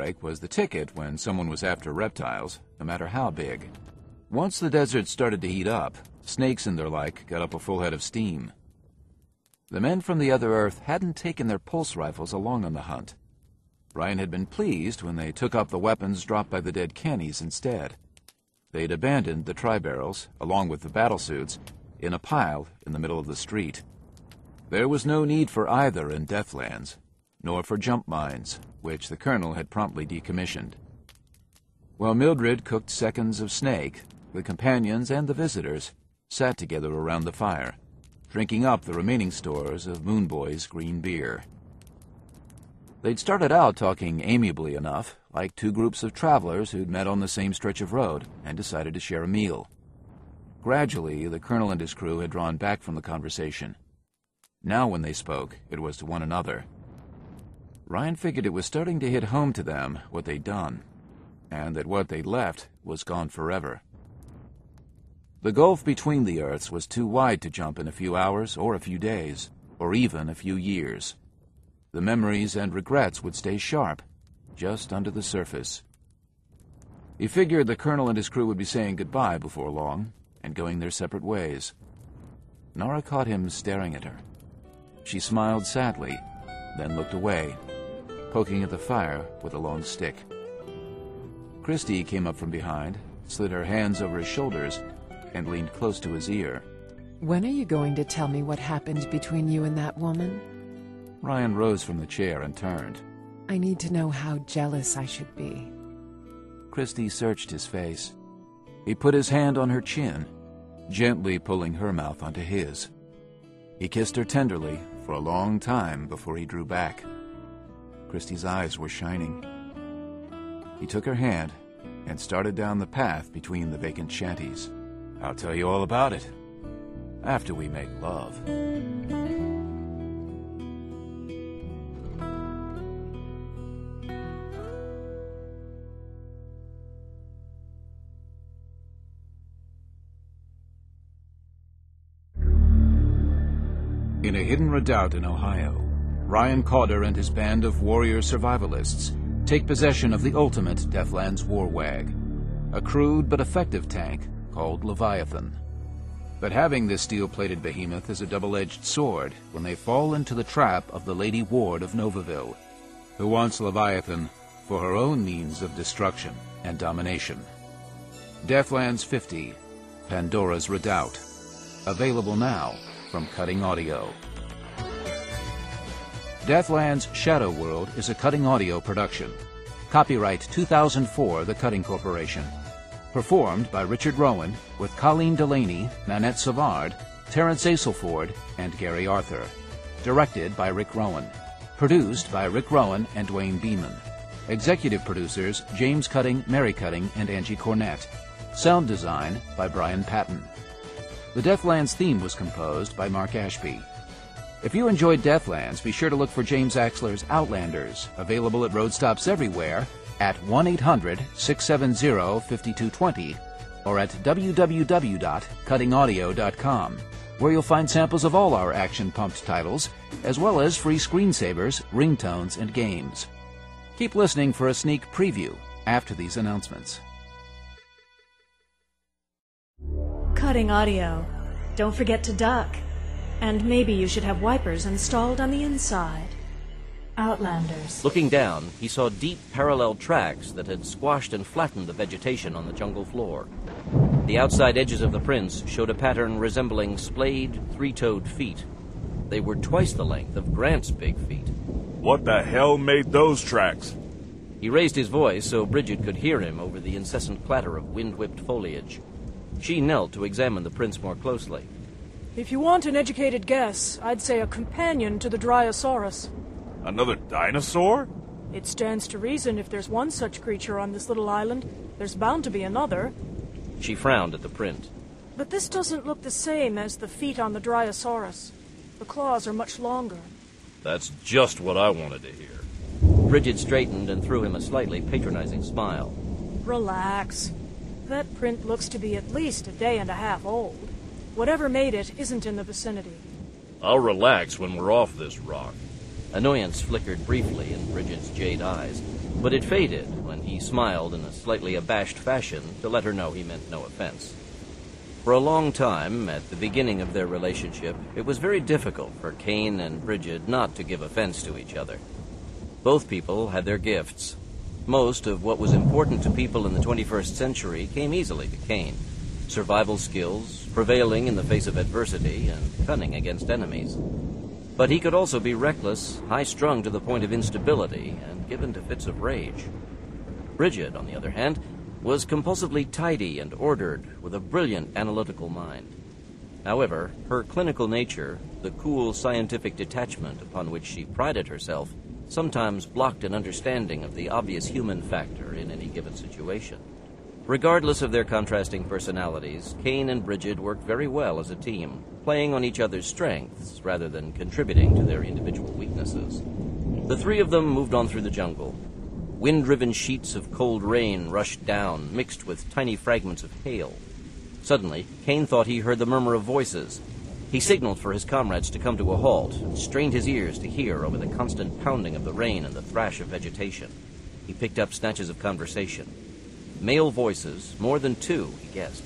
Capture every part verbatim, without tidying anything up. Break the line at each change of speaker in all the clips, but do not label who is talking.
like was the ticket when someone was after reptiles, no matter how big. Once the desert started to heat up, snakes and their like got up a full head of steam. The men from the other Earth hadn't taken their pulse rifles along on the hunt. Ryan had been pleased when they took up the weapons dropped by the dead Cannies instead. They'd abandoned the tri-barrels, along with the battlesuits, in a pile in the middle of the street. There was no need for either in Deathlands, nor for jump mines, which the colonel had promptly decommissioned. While Mildred cooked seconds of snake, the companions and the visitors sat together around the fire, drinking up the remaining stores of Moon Boy's green beer. They'd started out talking amiably enough, like two groups of travelers who'd met on the same stretch of road and decided to share a meal. Gradually, the colonel and his crew had drawn back from the conversation. Now when they spoke, it was to one another. Ryan figured it was starting to hit home to them what they'd done, and that what they'd left was gone forever. The gulf between the Earths was too wide to jump in a few hours or a few days, or even a few years. The memories and regrets would stay sharp, just under the surface. He figured the colonel and his crew would be saying goodbye before long, and going their separate ways. Nora caught him staring at her. She smiled sadly, then looked away, poking at the fire with a long stick. Christy came up from behind, slid her hands over his shoulders, and leaned close to his ear.
When are you going to tell me what happened between you and that woman?
Ryan rose from the chair and turned.
I need to know how jealous I should be.
Christy searched his face. He put his hand on her chin, gently pulling her mouth onto his. He kissed her tenderly for a long time before he drew back. Christy's eyes were shining. He took her hand and started down the path between the vacant shanties. I'll tell you all about it after we make love. In a hidden redoubt in Ohio, Ryan Cawder and his band of warrior survivalists take possession of the ultimate Deathlands warwag, a crude but effective tank called Leviathan. But having this steel-plated behemoth is a double-edged sword when they fall into the trap of the Lady Ward of Novaville, who wants Leviathan for her own means of destruction and domination. Deathlands fifty, Pandora's Redoubt. Available now from Cutting Audio. Deathlands Shadow World is a Cutting Audio production. Copyright two thousand four, The Cutting Corporation. Performed by Richard Rowan with Colleen Delaney, Nanette Savard, Terrence Aselford, and Gary Arthur. Directed by Rick Rowan. Produced by Rick Rowan and Dwayne Beeman. Executive producers James Cutting, Mary Cutting, and Angie Cornett. Sound design by Brian Patton. The Deathlands theme was composed by Mark Ashby. If you enjoyed Deathlands, be sure to look for James Axler's Outlanders, available at road stops everywhere, at one eight hundred, six seven zero, five two two zero or at w w w dot cutting audio dot com, where you'll find samples of all our action-pumped titles, as well as free screensavers, ringtones, and games. Keep listening for a sneak preview after these announcements.
Cutting Audio. Don't forget to duck. And maybe you should have wipers installed on the inside. Outlanders.
Looking down, he saw deep parallel tracks that had squashed and flattened the vegetation on the jungle floor. The outside edges of the prints showed a pattern resembling splayed, three-toed feet. They were twice the length of Grant's big feet.
What the hell made those tracks?
He raised his voice so Bridget could hear him over the incessant clatter of wind-whipped foliage. She knelt to examine the prints more closely.
If you want an educated guess, I'd say a companion to the Dryosaurus.
Another dinosaur?
It stands to reason if there's one such creature on this little island, there's bound to be another.
She frowned at the print.
But this doesn't look the same as the feet on the Dryosaurus. The claws are much longer.
That's just what I wanted to hear.
Bridget straightened and threw him a slightly patronizing smile.
Relax. That print looks to be at least a day and a half old. Whatever made it isn't in the vicinity.
I'll relax when we're off this rock.
Annoyance flickered briefly in Bridget's jade eyes. but it faded when he smiled in a slightly abashed fashion to let her know he meant no offense. For a long time, at the beginning of their relationship, it was very difficult for Kane and Bridget not to give offense to each other. Both people had their gifts. Most of what was important to people in the twenty-first century came easily to Kane. Survival skills, prevailing in the face of adversity, and cunning against enemies. But he could also be reckless, high-strung to the point of instability, and given to fits of rage. Bridget, on the other hand, was compulsively tidy and ordered, with a brilliant analytical mind. However, her clinical nature, the cool scientific detachment upon which she prided herself, sometimes blocked an understanding of the obvious human factor in any given situation. Regardless of their contrasting personalities, Kane and Bridget worked very well as a team, playing on each other's strengths rather than contributing to their individual weaknesses. The three of them moved on through the jungle. Wind-driven sheets of cold rain rushed down, mixed with tiny fragments of hail. Suddenly, Kane thought he heard the murmur of voices. He signaled for his comrades to come to a halt and strained his ears to hear over the constant pounding of the rain and the thrash of vegetation. He picked up snatches of conversation. Male voices, more than two, he guessed.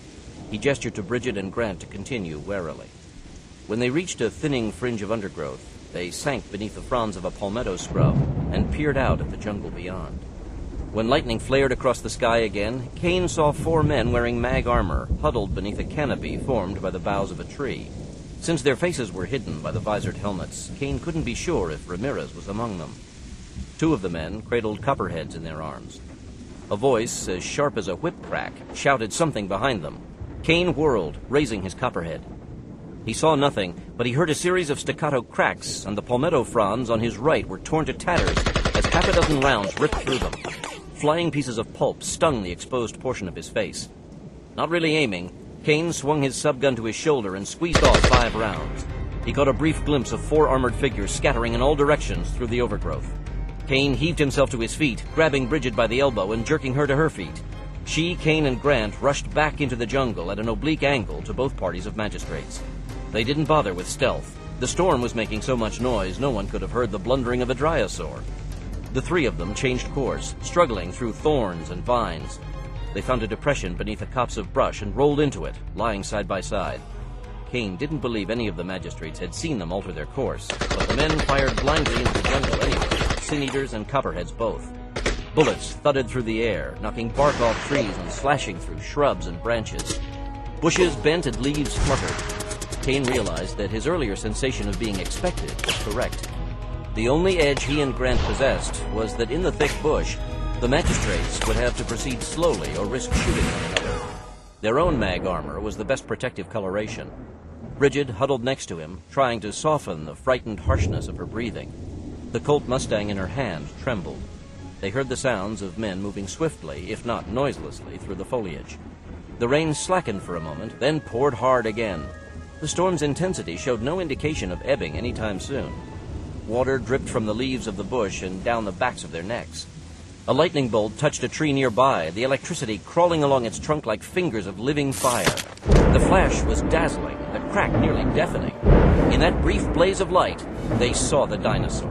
He gestured to Bridget and Grant to continue warily. When they reached a thinning fringe of undergrowth, they sank beneath the fronds of a palmetto scrub and peered out at the jungle beyond. When lightning flared across the sky again, Kane saw four men wearing mag armor huddled beneath a canopy formed by the boughs of a tree. Since their faces were hidden by the visored helmets, Kane couldn't be sure if Ramirez was among them. Two of the men cradled copperheads in their arms. A voice, as sharp as a whip crack, shouted something behind them. Kane whirled, raising his copperhead. He saw nothing, but he heard a series of staccato cracks, and the palmetto fronds on his right were torn to tatters as half a dozen rounds ripped through them. Flying pieces of pulp stung the exposed portion of his face. Not really aiming, Kane swung his subgun to his shoulder and squeezed off five rounds. He caught a brief glimpse of four armored figures scattering in all directions through the overgrowth. Kane heaved himself to his feet, grabbing Bridget by the elbow and jerking her to her feet. She, Kane, and Grant rushed back into the jungle at an oblique angle to both parties of magistrates. They didn't bother with stealth. The storm was making so much noise no one could have heard the blundering of a dryosaur. The three of them changed course, struggling through thorns and vines. They found a depression beneath a copse of brush and rolled into it, lying side by side. Kane didn't believe any of the magistrates had seen them alter their course, but the men fired blindly into the jungle anyway, sin-eaters and copperheads both. Bullets thudded through the air, knocking bark off trees and slashing through shrubs and branches. Bushes bent and leaves fluttered. Kane realized that his earlier sensation of being expected was correct. The only edge he and Grant possessed was that in the thick bush, the magistrates would have to proceed slowly or risk shooting one another. Their own mag armor was the best protective coloration. Bridget huddled next to him, trying to soften the frightened harshness of her breathing. The Colt Mustang in her hand trembled. They heard the sounds of men moving swiftly, if not noiselessly, through the foliage. The rain slackened for a moment, then poured hard again. The storm's intensity showed no indication of ebbing any time soon. Water dripped from the leaves of the bush and down the backs of their necks. A lightning bolt touched a tree nearby, the electricity crawling along its trunk like fingers of living fire. The flash was dazzling, the crack nearly deafening. In that brief blaze of light, they saw the dinosaur.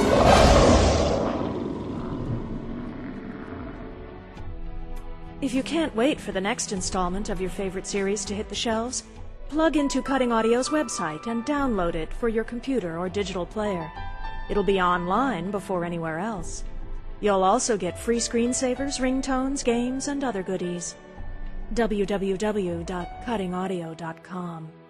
If you can't wait for the next installment of your favorite series to hit the shelves, plug into Cutting Audio's website and download it for your computer or digital player. It'll be online before anywhere else. You'll also get free screensavers, ringtones, games, and other goodies. w w w dot cutting audio dot com